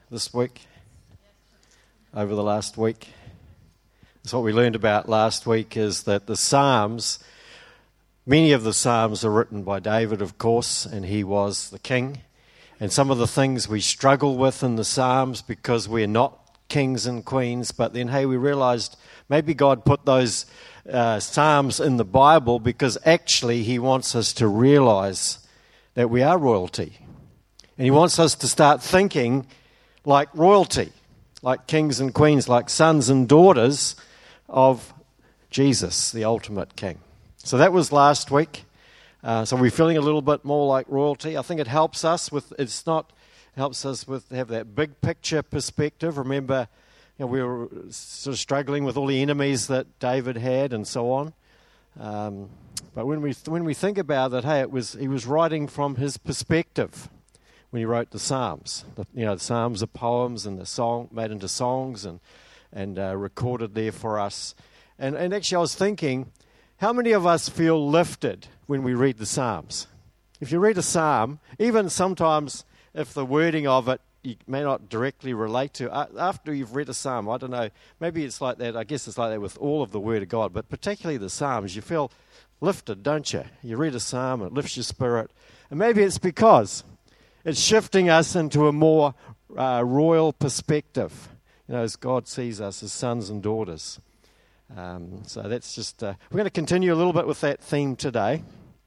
this week, over the last week? That's what we learned about last week, is that the Psalms, many of the Psalms are written by David, of course, and he was the king. And some of the things we struggle with in the Psalms because we're not kings and queens, but then, hey, we realized maybe God put those Psalms in the Bible because actually he wants us to realize that we are royalty. And he wants us to start thinking like royalty, like kings and queens, like sons and daughters of Jesus, the ultimate king. So that was last week. So we're feeling a little bit more like royalty. I think it helps us with, helps us with have that big picture perspective. Remember, we were sort of struggling with all the enemies that David had and so on. But when we think about it, hey, he was writing from his perspective when he wrote the Psalms. The Psalms are poems and the song made into songs and recorded there for us. And actually, I was thinking, how many of us feel lifted when we read the Psalms? If you read a Psalm, even sometimes if the wording of it you may not directly relate to, after you've read a Psalm, I don't know, maybe it's like that, I guess it's like that with all of the Word of God, but particularly the Psalms, you feel lifted, don't you? You read a Psalm, it lifts your spirit, and maybe it's because it's shifting us into a more royal perspective, as God sees us as sons and daughters. So that's just, we're going to continue a little bit with that theme today.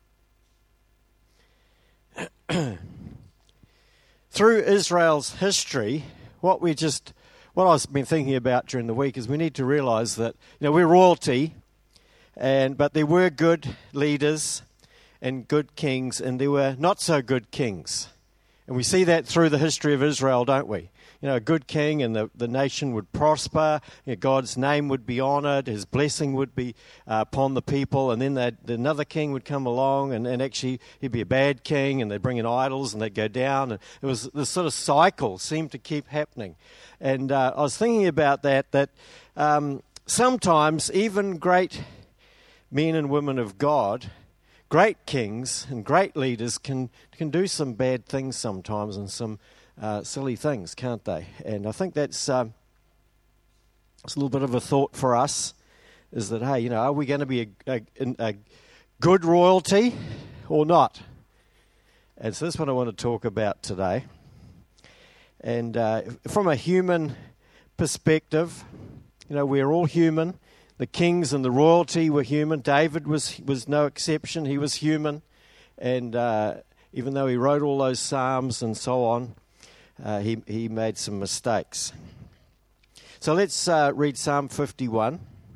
Through Israel's history, what I've been thinking about during the week is we need to realize that, we're royalty, but there were good leaders and good kings, and there were not so good kings. And we see that through the history of Israel, don't we? A good king and the nation would prosper, God's name would be honored, his blessing would be upon the people, and then another king would come along and actually he'd be a bad king and they'd bring in idols and they'd go down. And it was this sort of cycle seemed to keep happening. And I was thinking about that sometimes even great men and women of God, great kings and great leaders can do some bad things sometimes and some silly things, can't they? And I think that's it's a little bit of a thought for us, is that, hey, are we going to be a good royalty or not? And so that's what I want to talk about today. And from a human perspective, we're all human. The kings and the royalty were human. David was no exception. He was human. And even though he wrote all those Psalms and so on, he made some mistakes. So let's read Psalm 51.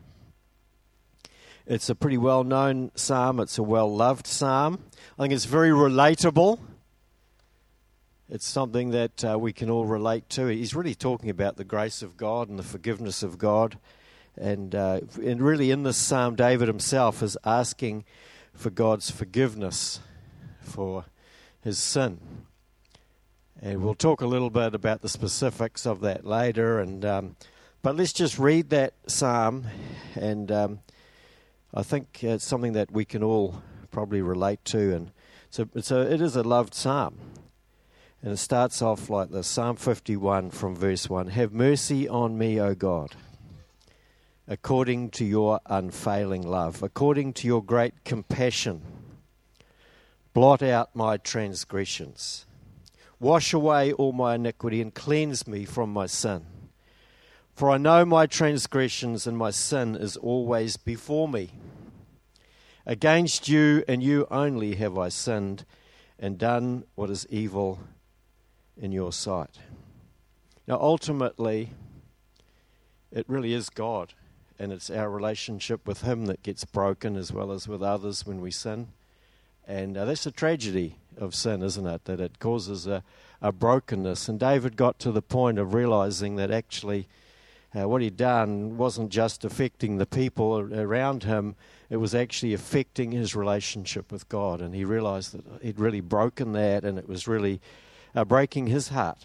It's a pretty well-known psalm. It's a well-loved psalm. I think it's very relatable. It's something that we can all relate to. He's really talking about the grace of God and the forgiveness of God. And really in this psalm, David himself is asking for God's forgiveness for his sin. And we'll talk a little bit about the specifics of that later. But let's just read that psalm. And I think it's something that we can all probably relate to. And so it is a loved psalm. And it starts off like this, Psalm 51 from verse 1. Have mercy on me, O God, according to your unfailing love, according to your great compassion. Blot out my transgressions. Wash away all my iniquity and cleanse me from my sin. For I know my transgressions and my sin is always before me. Against you and you only have I sinned and done what is evil in your sight. Now ultimately, it really is God, and it's our relationship with him that gets broken as well as with others when we sin. And that's a tragedy of sin, isn't it? That it causes a brokenness. And David got to the point of realizing that actually what he'd done wasn't just affecting the people around him, it was actually affecting his relationship with God. And he realized that he'd really broken that, and it was really breaking his heart.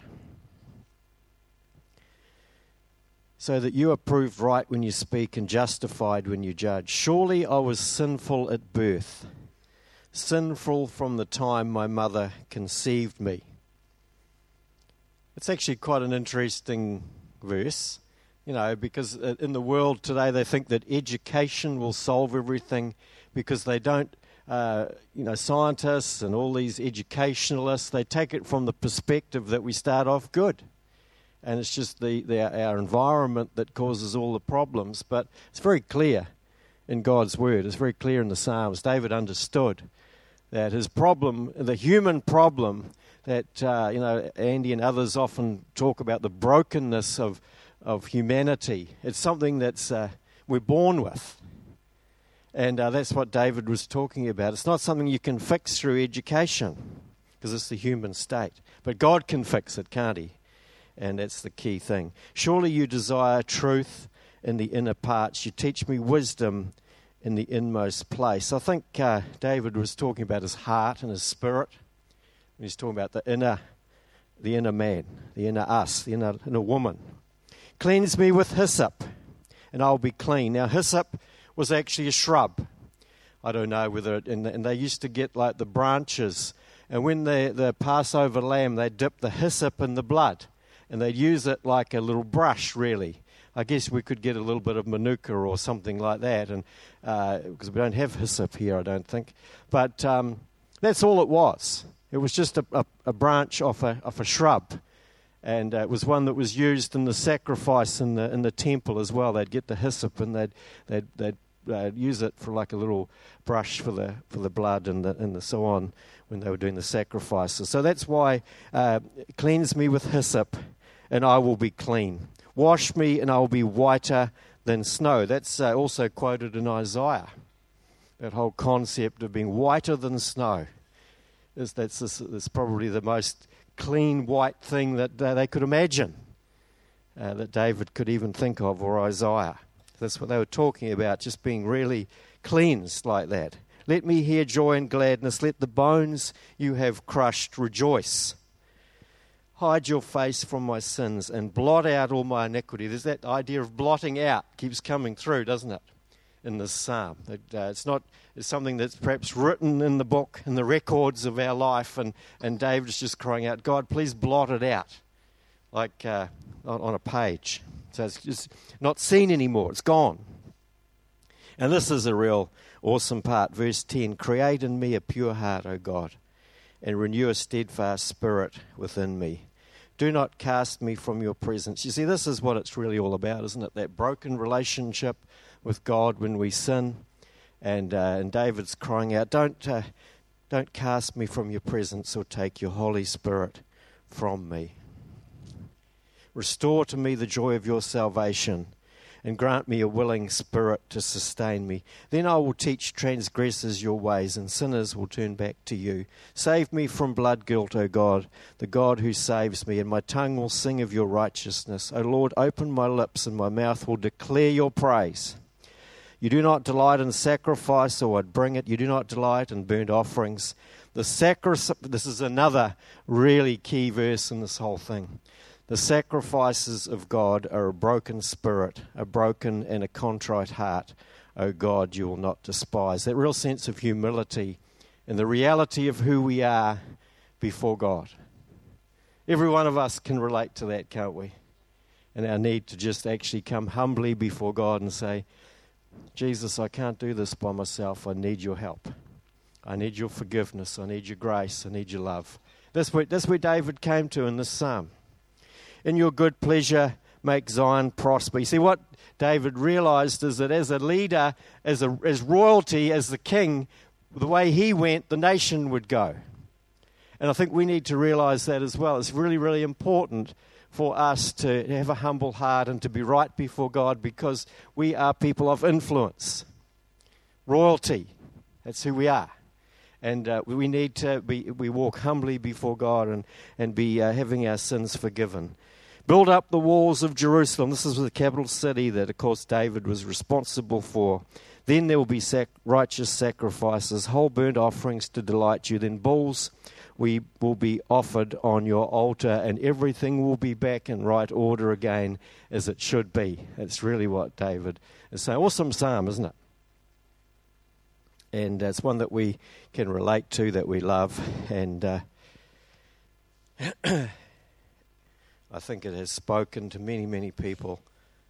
So that you are proved right when you speak and justified when you judge. Surely I was sinful at birth, sinful from the time my mother conceived me. It's actually quite an interesting verse, because in the world today they think that education will solve everything because they don't, scientists and all these educationalists, they take it from the perspective that we start off good. And it's just our environment that causes all the problems. But it's very clear in God's Word. It's very clear in the Psalms. David understood that his problem, the human problem, that Andy and others often talk about, the brokenness of humanity. It's something that's we're born with. And that's what David was talking about. It's not something you can fix through education, because it's the human state. But God can fix it, can't he? And that's the key thing. Surely you desire truth in the inner parts. You teach me wisdom in the inmost place. I think David was talking about his heart and his spirit. He's talking about the inner man, the inner us, the inner woman. Cleanse me with hyssop, and I'll be clean. Now, hyssop was actually a shrub. I don't know whether and they used to get like the branches, and when the Passover lamb, they dip the hyssop in the blood. And they'd use it like a little brush, really. I guess we could get a little bit of manuka or something like that, and because we don't have hyssop here, I don't think. But that's all it was. It was just a branch off a shrub, and it was one that was used in the sacrifice in the temple as well. They'd get the hyssop and they'd use it for like a little brush for the blood and the so on when they were doing the sacrifices. So that's why cleanse me with hyssop, and I will be clean. Wash me, and I will be whiter than snow. That's also quoted in Isaiah. That whole concept of being whiter than snow. That's probably the most clean white thing that they could imagine, that David could even think of, or Isaiah. That's what they were talking about, just being really cleansed like that. Let me hear joy and gladness. Let the bones you have crushed rejoice. Hide your face from my sins and blot out all my iniquity. There's that idea of blotting out, keeps coming through, doesn't it, in this psalm? It's something that's perhaps written in the book, in the records of our life, and David's just crying out, God, please blot it out, like on a page. So it's just not seen anymore. It's gone. And this is a real awesome part. Verse 10, create in me a pure heart, O God, and renew a steadfast spirit within me. Do not cast me from your presence. You see, this is what it's really all about, isn't it? That broken relationship with God when we sin. And David's crying out, don't cast me from your presence or take your Holy Spirit from me. Restore to me the joy of your salvation, and grant me a willing spirit to sustain me. Then I will teach transgressors your ways, and sinners will turn back to you. Save me from blood guilt, O God, the God who saves me, and my tongue will sing of your righteousness. O Lord, open my lips, and my mouth will declare your praise. You do not delight in sacrifice, or I'd bring it. You do not delight in burnt offerings. This is another really key verse in this whole thing. The sacrifices of God are a broken spirit, a broken and a contrite heart. O God, you will not despise. That real sense of humility and the reality of who we are before God. Every one of us can relate to that, can't we? And our need to just actually come humbly before God and say, Jesus, I can't do this by myself. I need your help. I need your forgiveness. I need your grace. I need your love. That's where David came to in this psalm. In your good pleasure, make Zion prosper. You see, what David realized is that as a leader, as royalty, as the king, the way he went, the nation would go. And I think we need to realize that as well. It's really, really important for us to have a humble heart and to be right before God, because we are people of influence. Royalty, that's who we are. And we need to we walk humbly before God and be having our sins forgiven. Build up the walls of Jerusalem. This is the capital city that, of course, David was responsible for. Then there will be righteous sacrifices, whole burnt offerings to delight you. Then bulls will be offered on your altar, and everything will be back in right order again as it should be. That's really what David is saying. Awesome psalm, isn't it? And it's one that we can relate to, that we love. And I think it has spoken to many, many people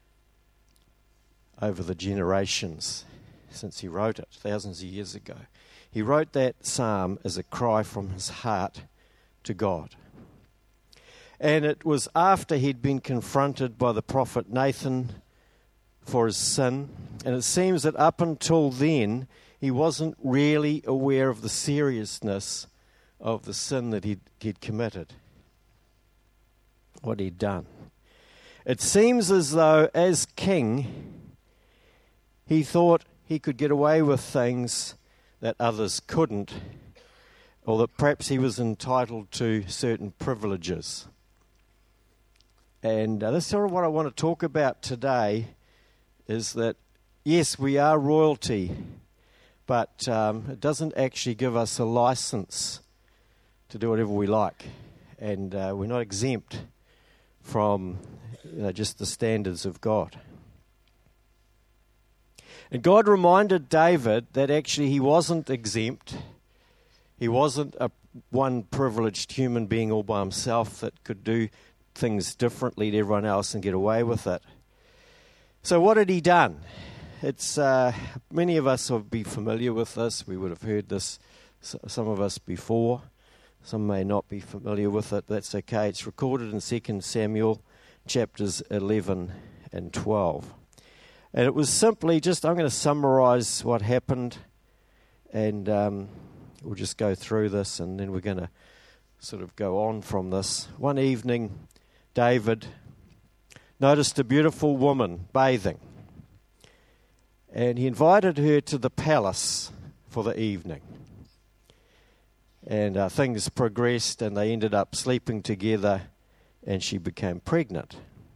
over the generations since he wrote it, thousands of years ago. He wrote that psalm as a cry from his heart to God. And it was after he'd been confronted by the prophet Nathan for his sin. And it seems that up until then, he wasn't really aware of the seriousness of the sin that he'd committed, what he'd done. It seems as though, as king, he thought he could get away with things that others couldn't, or that perhaps he was entitled to certain privileges. And that's sort of what I want to talk about today, is that, yes, we are royalty, but it doesn't actually give us a license to do whatever we like. And we're not exempt from just the standards of God. And God reminded David that actually he wasn't exempt. He wasn't one privileged human being all by himself that could do things differently to everyone else and get away with it. So what had he done? It's many of us will be familiar with this. We would have heard this, some of us, before. Some may not be familiar with it. That's okay. It's recorded in 2 Samuel chapters 11 and 12. And it was simply just, I'm going to summarize what happened, and we'll just go through this, and then we're going to sort of go on from this. One evening, David noticed a beautiful woman bathing, and he invited her to the palace for the evening. And things progressed, and they ended up sleeping together, and she became pregnant.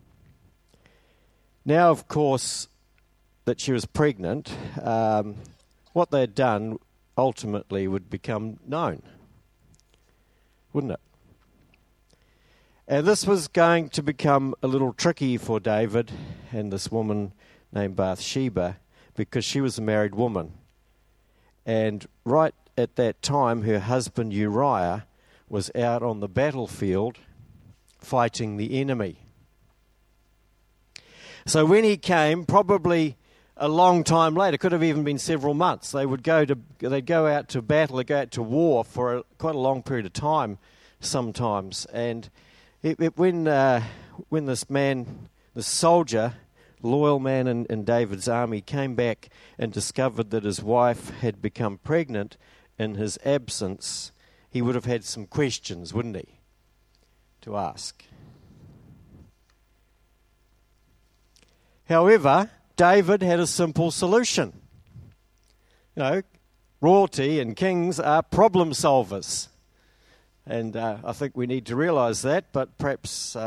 Now, of course, that she was pregnant, what they had done ultimately would become known, wouldn't it? And this was going to become a little tricky for David and this woman named Bathsheba, because she was a married woman. And right at that time, her husband Uriah was out on the battlefield fighting the enemy. So when he came, probably a long time later, could have even been several months, they'd go out to battle, they'd go out to war for quite a long period of time sometimes. And when this man, this soldier, loyal man in David's army, came back and discovered that his wife had become pregnant in his absence, he would have had some questions, wouldn't he, to ask. However, David had a simple solution. You know, royalty and kings are problem solvers. And I think we need to realise that, but perhaps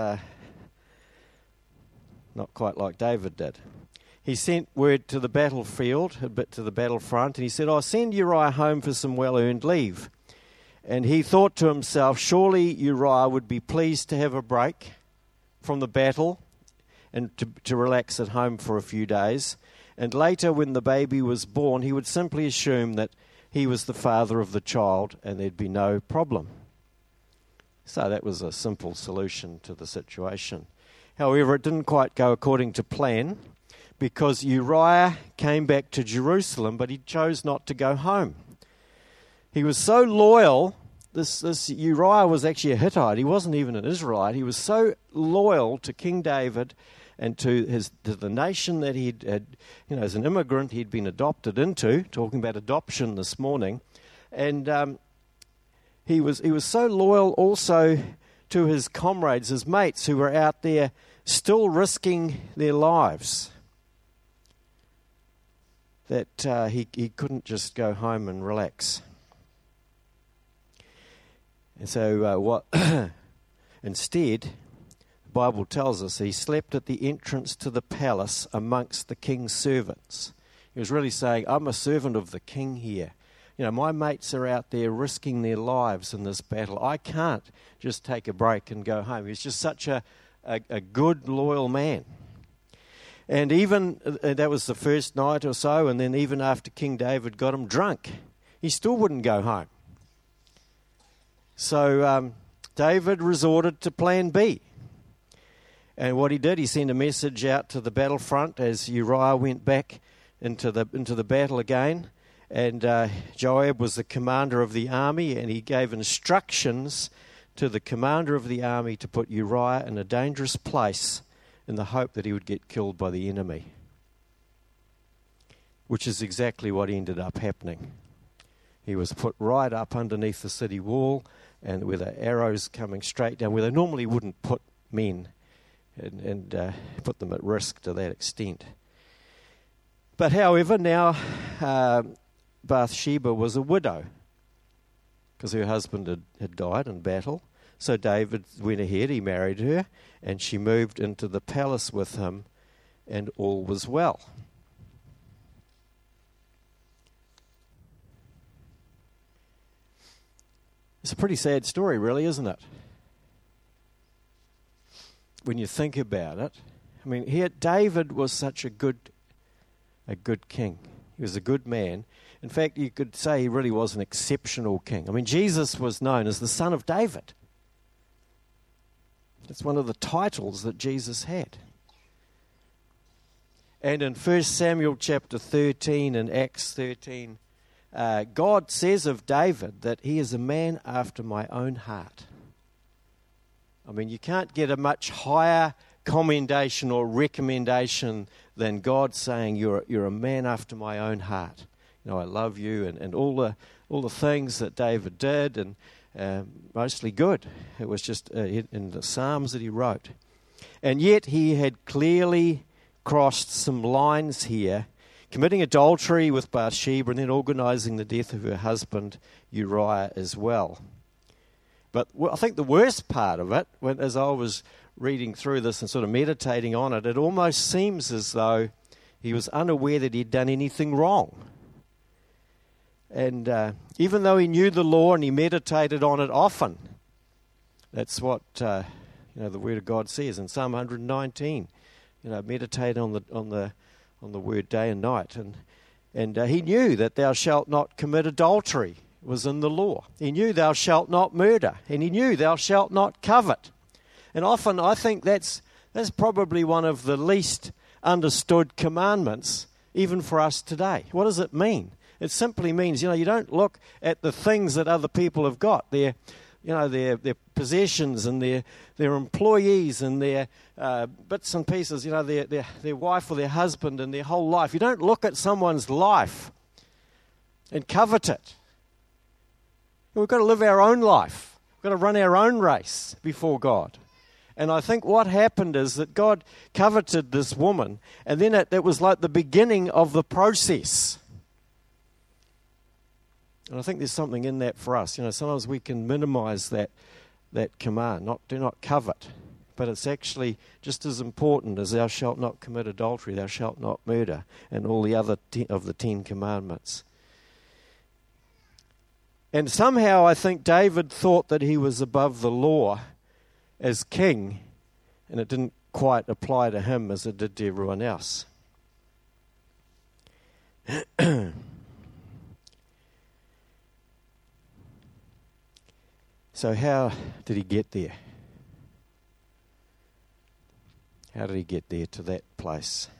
not quite like David did. He sent word to the battlefield, a bit to the battlefront, and he said, I'll send Uriah home for some well-earned leave. And he thought to himself, surely Uriah would be pleased to have a break from the battle and to relax at home for a few days. And later, when the baby was born, he would simply assume that he was the father of the child and there'd be no problem. So that was a simple solution to the situation. However, it didn't quite go according to plan, because Uriah came back to Jerusalem, but he chose not to go home. He was so loyal. This Uriah was actually a Hittite. He wasn't even an Israelite. He was so loyal to King David and to the nation that he had, as an immigrant, he'd been adopted into. Talking about adoption this morning, and he was so loyal also to his comrades, his mates, who were out there still risking their lives, that he couldn't just go home and relax. And so instead, the Bible tells us he slept at the entrance to the palace amongst the king's servants. He was really saying, I'm a servant of the king here. My mates are out there risking their lives in this battle. I can't just take a break and go home. He's just such a good, loyal man. And even, that was the first night or so, and then even after King David got him drunk, he still wouldn't go home. So David resorted to plan B. And what he did, he sent a message out to the battlefront as Uriah went back into the battle again. And Joab was the commander of the army, and he gave instructions to the commander of the army to put Uriah in a dangerous place in the hope that he would get killed by the enemy, which is exactly what ended up happening. He was put right up underneath the city wall, and with the arrows coming straight down, where they normally wouldn't put men and put them at risk to that extent. But however, now Bathsheba was a widow because her husband had died in battle. So David went ahead, he married her, and she moved into the palace with him, and all was well. It's a pretty sad story, really, isn't it? When you think about it. I mean, David was such a good king. He was a good man. In fact, you could say he really was an exceptional king. I mean, Jesus was known as the Son of David. That's one of the titles that Jesus had. And in 1 Samuel chapter 13 and Acts 13, God says of David that he is a man after my own heart. I mean, you can't get a much higher commendation or recommendation than God saying you're a man after my own heart. You know, I love you, and all the things that David did, and mostly good. It was just in the Psalms that he wrote. And yet he had clearly crossed some lines here, committing adultery with Bathsheba and then organising the death of her husband Uriah as well. But I think the worst part of it, as I was reading through this and sort of meditating on it, it almost seems as though he was unaware that he'd done anything wrong. And even though he knew the law and he meditated on it often, that's what the Word of God says in Psalm 119. Meditate on the Word day and night, and he knew that thou shalt not commit adultery was in the law. He knew thou shalt not murder, and he knew thou shalt not covet. And often I think that's probably one of the least understood commandments, even for us today. What does it mean? It simply means, you don't look at the things that other people have got, their possessions and their employees and their bits and pieces, their wife or their husband and their whole life. You don't look at someone's life and covet it. We've got to live our own life. We've got to run our own race before God. And I think what happened is that God coveted this woman, and then it was like the beginning of the process. And I think there's something in that for us. Sometimes we can minimize that command, do not covet. But it's actually just as important as thou shalt not commit adultery, thou shalt not murder, and all the other of the 10 commandments. And somehow I think David thought that he was above the law as king, and it didn't quite apply to him as it did to everyone else. So how did he get there? How did he get there to that place?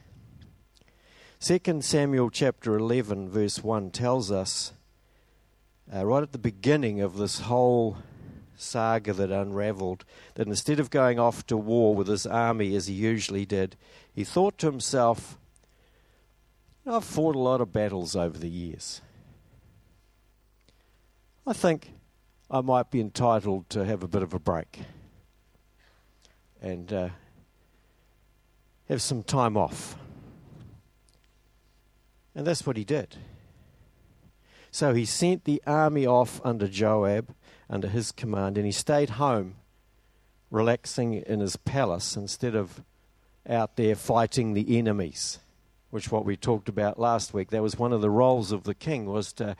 2 Samuel chapter 11 verse 1 tells us, right at the beginning of this whole saga that unravelled, that instead of going off to war with his army as he usually did, he thought to himself, I've fought a lot of battles over the years. I think I might be entitled to have a bit of a break and have some time off. And that's what he did. So he sent the army off under Joab, under his command, and he stayed home, relaxing in his palace instead of out there fighting the enemies, which what we talked about last week. That was one of the roles of the king, was to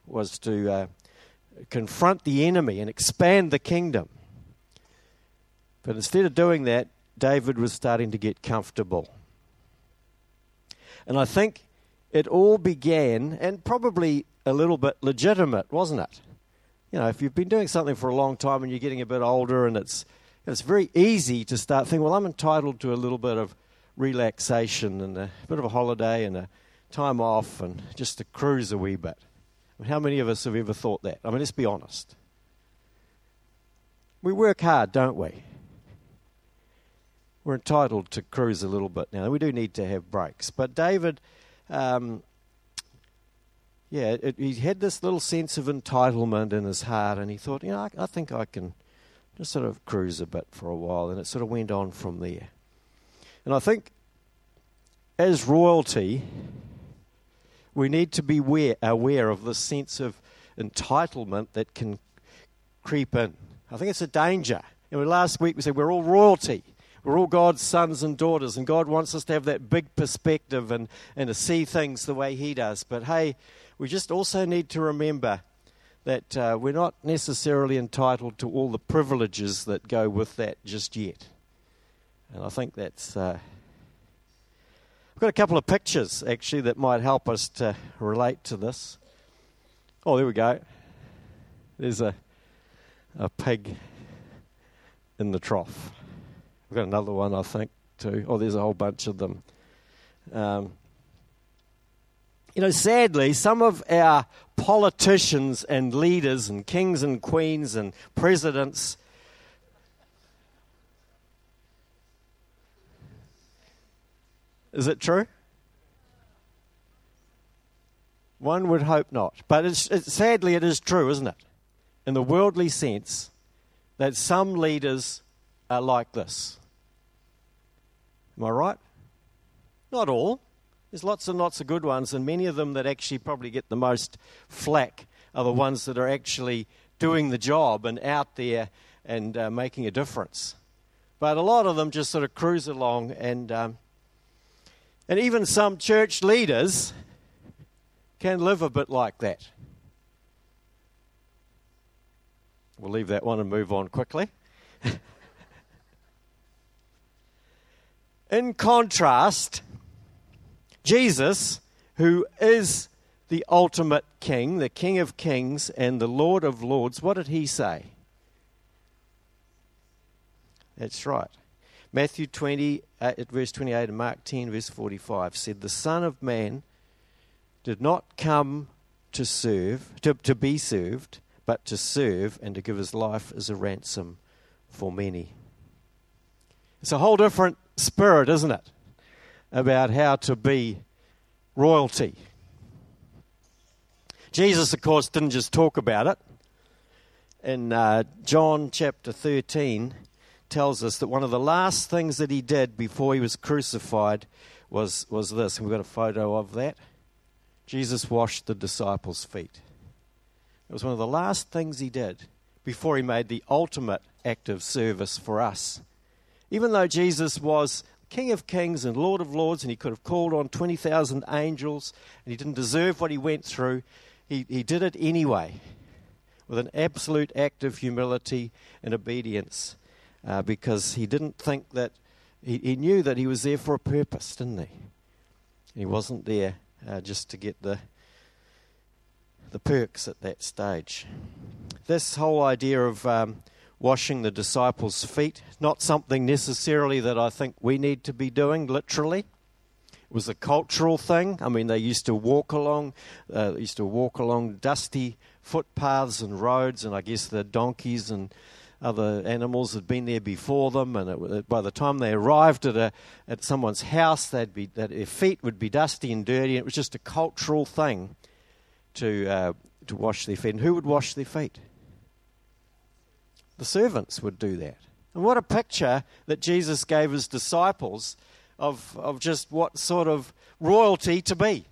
confront the enemy and expand the kingdom. But instead of doing that, David was starting to get comfortable. And I think it all began, and probably a little bit legitimate, wasn't it? If you've been doing something for a long time and you're getting a bit older and it's It's very easy to start thinking, well, I'm entitled to a little bit of relaxation and a bit of a holiday and a time off and just to cruise a wee bit. I mean, how many of us have ever thought that? I mean, let's be honest. We work hard, don't we? We're entitled to cruise a little bit now. We do need to have breaks. But David, he had this little sense of entitlement in his heart, and he thought, I think I can just sort of cruise a bit for a while, and it sort of went on from there. And I think as royalty, we need to be aware of this sense of entitlement that can creep in. I think it's a danger. Last week we said we're all royalty. We're all God's sons and daughters, and God wants us to have that big perspective and to see things the way He does. But hey, we just also need to remember that we're not necessarily entitled to all the privileges that go with that just yet. And I think that's... I've got a couple of pictures, actually, that might help us to relate to this. Oh, there we go. There's a pig in the trough. We've got another one, I think, too. Oh, there's a whole bunch of them. Sadly, some of our politicians and leaders and kings and queens and presidents is it true? One would hope not. But sadly, it is true, isn't it? In the worldly sense, that some leaders are like this. Am I right? Not all. There's lots and lots of good ones, and many of them that actually probably get the most flack are the ones that are actually doing the job and out there and making a difference. But a lot of them just sort of cruise along, and even some church leaders can live a bit like that. We'll leave that one and move on quickly. In contrast, Jesus, who is the ultimate king, the King of Kings and the Lord of Lords, what did he say? That's right. Matthew 20, at verse 28 and Mark 10, verse 45 said, "The Son of Man did not come to be served, but to serve and to give his life as a ransom for many." It's a whole different spirit, isn't it, about how to be royalty. Jesus, of course, didn't just talk about it. In John chapter 13 tells us that one of the last things that he did before he was crucified was this. And we've got a photo of that. Jesus washed the disciples' feet. It was one of the last things he did before he made the ultimate act of service for us. Even though Jesus was King of Kings and Lord of Lords, and he could have called on 20,000 angels, and he didn't deserve what he went through, he did it anyway, with an absolute act of humility and obedience, because he didn't think that, he knew that he was there for a purpose, didn't he? He wasn't there just to get the perks at that stage. This whole idea of washing the disciples' feet, not something necessarily that I think we need to be doing literally. It was a cultural thing. I mean, they used to walk along dusty footpaths and roads, and I guess the donkeys and other animals had been there before them, and by the time they arrived at someone's house, their feet would be dusty and dirty, and it was just a cultural thing to wash their feet. And who would wash their feet? The servants would do that. And what a picture that Jesus gave his disciples of just what sort of royalty to be.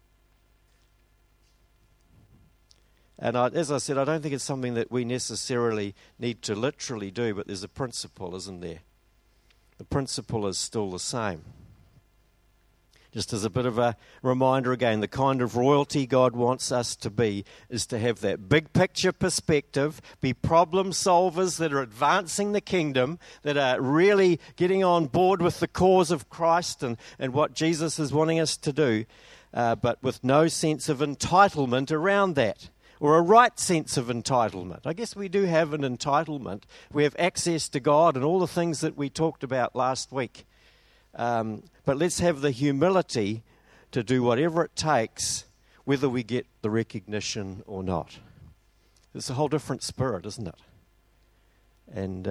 And as I said, I don't think it's something that we necessarily need to literally do, but there's a principle, isn't there? The principle is still the same. Just as a bit of a reminder again, the kind of royalty God wants us to be is to have that big picture perspective, be problem solvers that are advancing the kingdom, that are really getting on board with the cause of Christ and what Jesus is wanting us to do, but with no sense of entitlement around that. or a right sense of entitlement. I guess we do have an entitlement. We have access to God and all the things that we talked about last week. But let's have the humility to do whatever it takes, whether we get the recognition or not. It's a whole different spirit, isn't it? And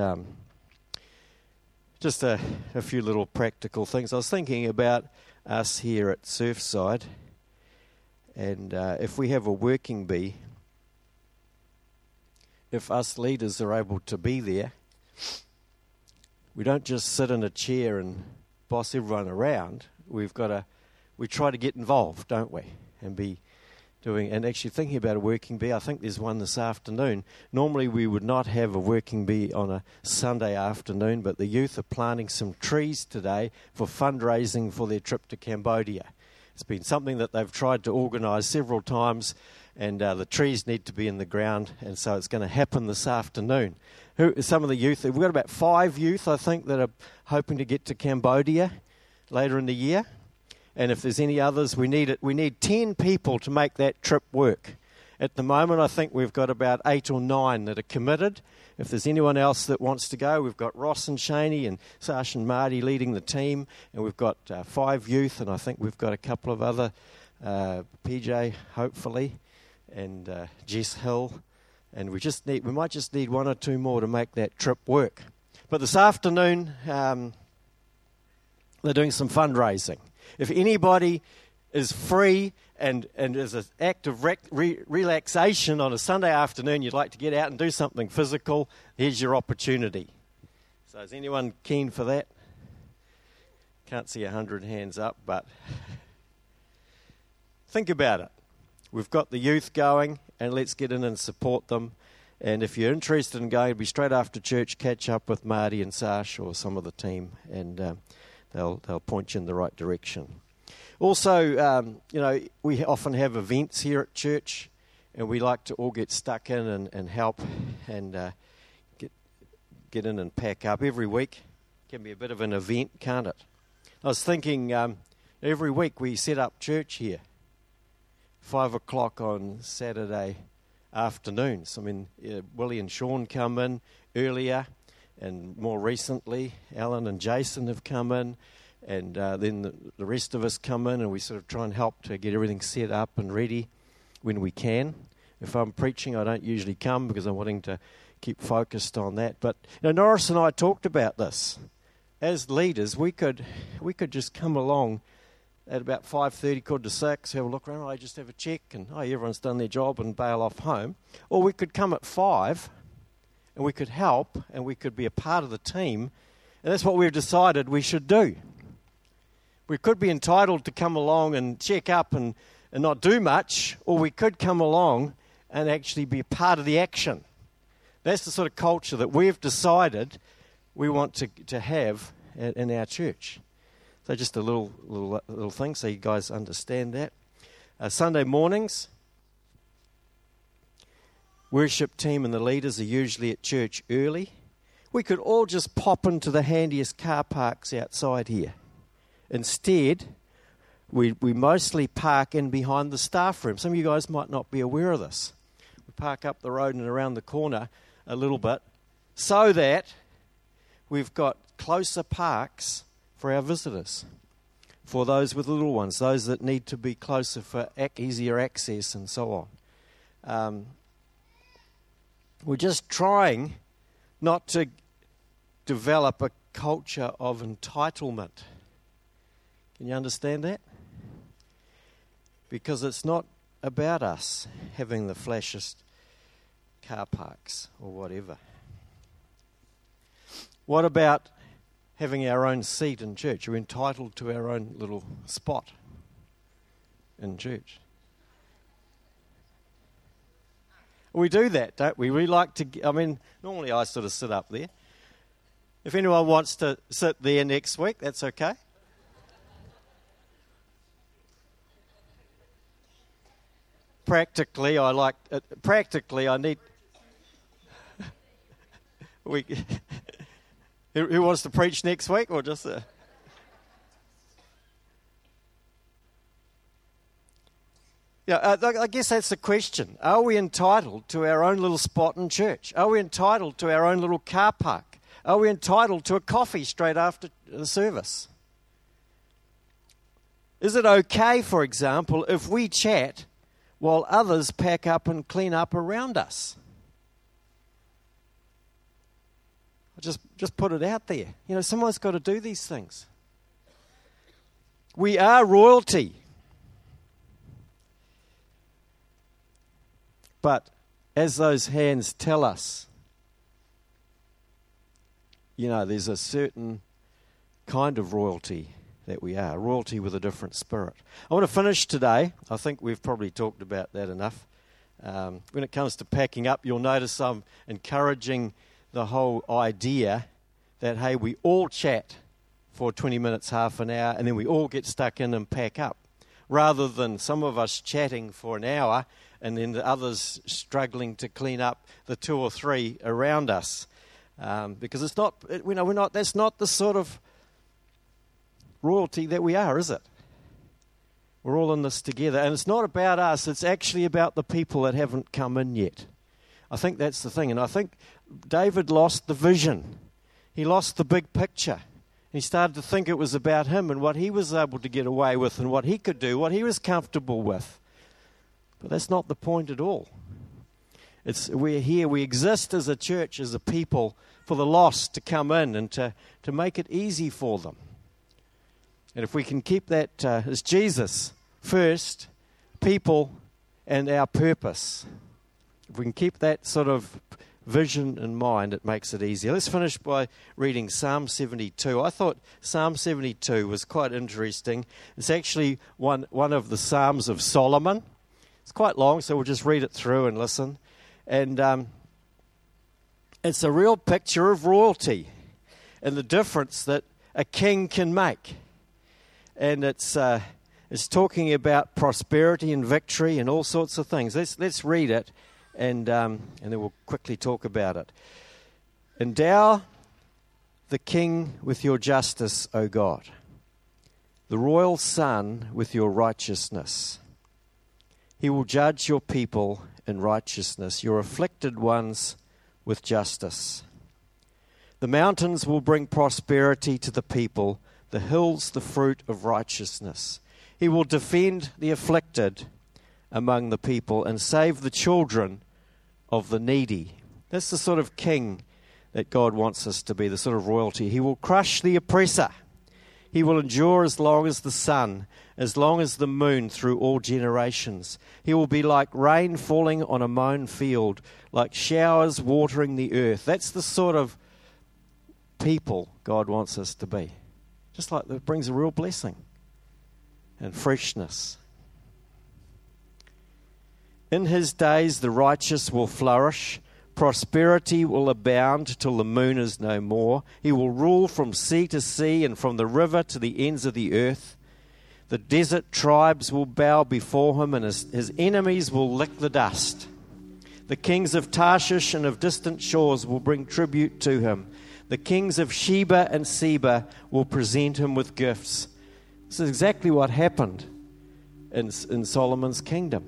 just a few little practical things. I was thinking about us here at Surfside, and if we have a working bee, if us leaders are able to be there, we don't just sit in a chair and boss everyone around. We try to get involved, don't we? And actually thinking about a working bee, I think there's one this afternoon. Normally we would not have a working bee on a Sunday afternoon, but the youth are planting some trees today for fundraising for their trip to Cambodia. It's been something that they've tried to organise several times, and the trees need to be in the ground, and so it's going to happen this afternoon. Some of the youth, we've got about 5 youth, I think, that are hoping to get to Cambodia later in the year. And if there's any others, we need 10 people to make that trip work. At the moment, I think we've got about 8 or 9 that are committed. If there's anyone else that wants to go, we've got Ross and Shaney and Sash and Marty leading the team. And we've got 5 youth, and I think we've got a couple of other, PJ, hopefully, and Jess Hill. And we might just need 1 or 2 more to make that trip work. But this afternoon, they're doing some fundraising. If anybody is free and as an act of relaxation on a Sunday afternoon, you'd like to get out and do something physical, here's your opportunity. So is anyone keen for that? Can't see 100 hands up, but think about it. We've got the youth going, and let's get in and support them. And if you're interested in going, it'll be straight after church, catch up with Marty and Sash or some of the team, and they'll point you in the right direction. Also, we often have events here at church, and we like to all get stuck in and help and get in and pack up. Every week can be a bit of an event, can't it? I was thinking every week we set up church here, 5 o'clock on Saturday afternoons. I mean, Willie and Sean come in earlier, and more recently, Alan and Jason have come in, and then the rest of us come in, and we sort of try and help to get everything set up and ready when we can. If I'm preaching, I don't usually come because I'm wanting to keep focused on that. But Norris and I talked about this. As leaders, we could just come along at about 5:30, 5:45, have a look around, just have a check, and everyone's done their job and bail off home. Or we could come at 5, and we could help, and we could be a part of the team, and that's what we've decided we should do. We could be entitled to come along and check up and not do much, or we could come along and actually be a part of the action. That's the sort of culture that we've decided we want to have in our church. So just a little thing so you guys understand that. Sunday mornings, worship team and the leaders are usually at church early. We could all just pop into the handiest car parks outside here. Instead, we mostly park in behind the staff room. Some of you guys might not be aware of this. We park up the road and around the corner a little bit so that we've got closer parks for our visitors, for those with little ones, those that need to be closer for easier access and so on. We're just trying not to develop a culture of entitlement. Can you understand that? Because it's not about us having the flashiest car parks or whatever. What about having our own seat in church? Are we entitled to our own little spot in church? We do that, don't we? We like to, normally I sort of sit up there. If anyone wants to sit there next week, that's okay. Practically, I need... Who wants to preach next week, or just... Yeah, I guess that's the question. Are we entitled to our own little spot in church? Are we entitled to our own little car park? Are we entitled to a coffee straight after the service? Is it okay, for example, if we chat while others pack up and clean up around us? I just put it out there. You know, someone's got to do these things. We are royalty. But as those hands tell us, you know, there's a certain kind of royalty that we are, royalty with a different spirit. I want to finish today. I think we've probably talked about that enough. When it comes to packing up, you'll notice I'm encouraging the whole idea that, hey, we all chat for 20 minutes, half an hour, and then we all get stuck in and pack up, rather than some of us chatting for an hour and then the others struggling to clean up the 2 or 3 around us. Because it's not, you know, we're not. That's not the sort of royalty that we are, is it? We're all in this together, and it's not about us. It's actually about the people that haven't come in yet. I think that's the thing, and I think David lost the vision. He lost the big picture. He started to think it was about him and what he was able to get away with and what he could do, what he was comfortable with. But that's not the point at all. We're here, we exist as a church, as a people, for the lost to come in and to make it easy for them. And if we can keep that as Jesus first, people and our purpose, if we can keep that sort of vision in mind, it makes it easier. Let's finish by reading Psalm 72. I thought Psalm 72 was quite interesting. It's actually one of the Psalms of Solomon. It's quite long, so we'll just read it through and listen. And it's a real picture of royalty and the difference that a king can make. And it's talking about prosperity and victory and all sorts of things. Let's read it, and then we'll quickly talk about it. Endow the king with your justice, O God, the royal son with your righteousness. He will judge your people in righteousness, your afflicted ones with justice. The mountains will bring prosperity to the people, the hills the fruit of righteousness. He will defend the afflicted among the people and save the children of the needy. That's the sort of king that God wants us to be, the sort of royalty. He will crush the oppressor. He will endure as long as the sun, as long as the moon through all generations. He will be like rain falling on a mown field, like showers watering the earth. That's the sort of people God wants us to be. Just like that brings a real blessing and freshness. In his days the righteous will flourish. Prosperity will abound till the moon is no more. He will rule from sea to sea and from the river to the ends of the earth. The desert tribes will bow before him, and his enemies will lick the dust. The kings of Tarshish and of distant shores will bring tribute to him. The kings of Sheba and Seba will present him with gifts. This is exactly what happened in Solomon's kingdom.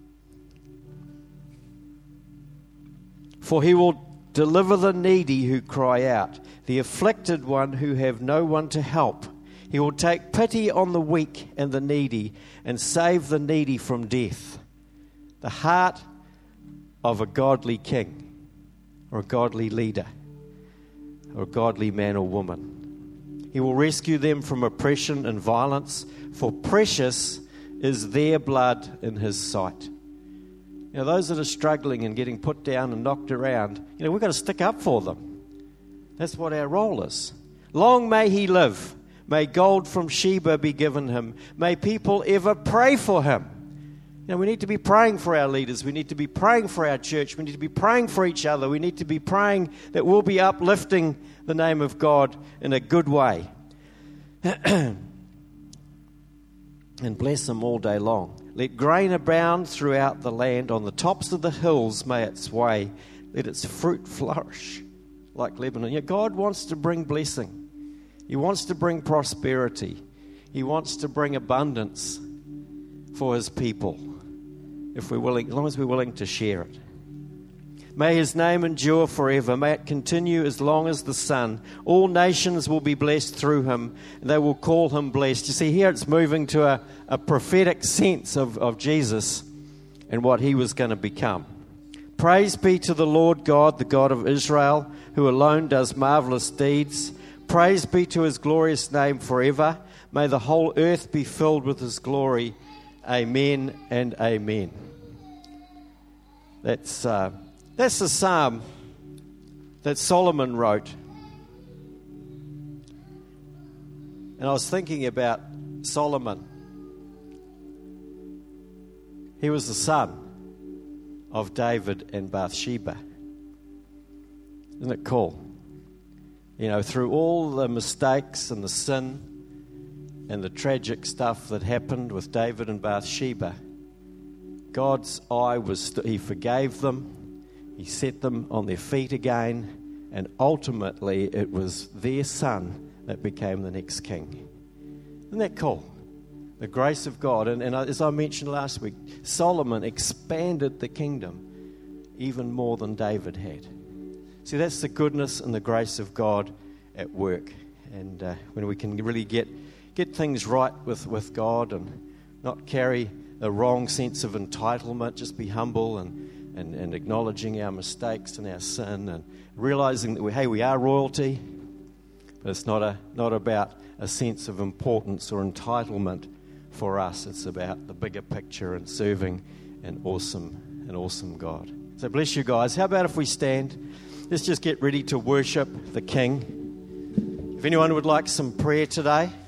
For he will deliver the needy who cry out, the afflicted one who have no one to help. He will take pity on the weak and the needy and save the needy from death. The heart of a godly king or a godly leader or a godly man or woman. He will rescue them from oppression and violence, for precious is their blood in his sight. You know, those that are struggling and getting put down and knocked around, you know, we've got to stick up for them. That's what our role is. Long may he live. May gold from Sheba be given him. May people ever pray for him. You know, we need to be praying for our leaders. We need to be praying for our church. We need to be praying for each other. We need to be praying that we'll be uplifting the name of God in a good way. And bless them all day long. Let grain abound throughout the land. On the tops of the hills may its way. Let its fruit flourish like Lebanon. You know, God wants to bring blessing. He wants to bring prosperity. He wants to bring abundance for his people. if we're willing, as long as we're willing to share it. May his name endure forever. May it continue as long as the sun. All nations will be blessed through him, and they will call him blessed. You see, here it's moving to a prophetic sense of Jesus and what he was going to become. Praise be to the Lord God, the God of Israel, who alone does marvelous deeds. Praise be to his glorious name forever. May the whole earth be filled with his glory. Amen and amen. That's the psalm that Solomon wrote. And I was thinking about Solomon. He was the son of David and Bathsheba. Isn't it cool? You know, through all the mistakes and the sin and the tragic stuff that happened with David and Bathsheba, God's eye was, he forgave them. He set them on their feet again, and ultimately it was their son that became the next king. Isn't that cool? The grace of God. And as I mentioned last week, Solomon expanded the kingdom even more than David had. See, that's the goodness and the grace of God at work. And when we can really get things right with God and not carry a wrong sense of entitlement, just be humble and acknowledging our mistakes and our sin and realizing that we are royalty, but it's not about a sense of importance or entitlement for us. It's about the bigger picture and serving an awesome God. So bless you guys. How about if we stand? Let's just get ready to worship the King. If anyone would like some prayer today,